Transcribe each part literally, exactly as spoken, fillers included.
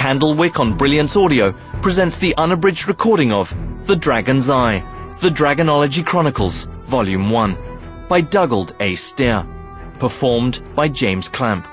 Candlewick on Brilliance Audio presents the unabridged recording of The Dragon's Eye, The Dragonology Chronicles, Volume one, by Dugald A. Steer, performed by James Clamp.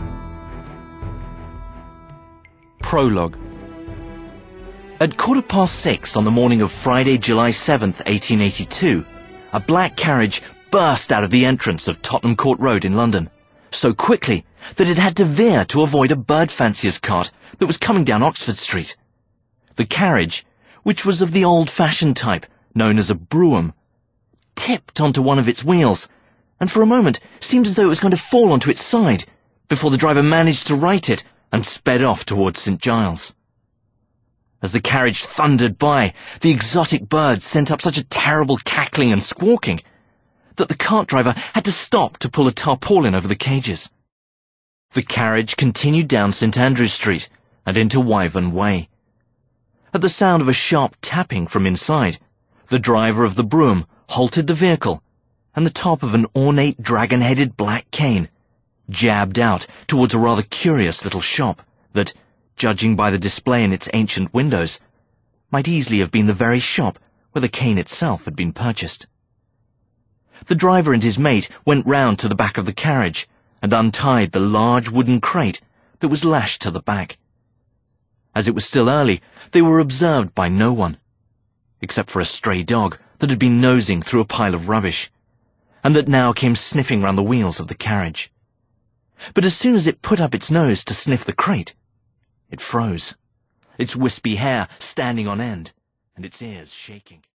Prologue. At quarter past six on the morning of Friday, July seventh, eighteen eighty-two, a black carriage burst out of the entrance of Tottenham Court Road in London, so quickly that it had to veer to avoid a bird fancier's cart that was coming down Oxford Street. The carriage, which was of the old-fashioned type known as a brougham, tipped onto one of its wheels, and for a moment seemed as though it was going to fall onto its side before the driver managed to right it and sped off towards St Giles. As the carriage thundered by, the exotic birds sent up such a terrible cackling and squawking that the cart driver had to stop to pull a tarpaulin over the cages. The carriage continued down St Andrew Street and into Wyvern Way. At the sound of a sharp tapping from inside, the driver of the brougham halted the vehicle, and the top of an ornate dragon-headed black cane jabbed out towards a rather curious little shop that, judging by the display in its ancient windows, might easily have been the very shop where the cane itself had been purchased. The driver and his mate went round to the back of the carriage and untied the large wooden crate that was lashed to the back. As it was still early, they were observed by no one, except for a stray dog that had been nosing through a pile of rubbish, and that now came sniffing round the wheels of the carriage. But as soon as it put up its nose to sniff the crate, it froze, its wispy hair standing on end and its ears shaking.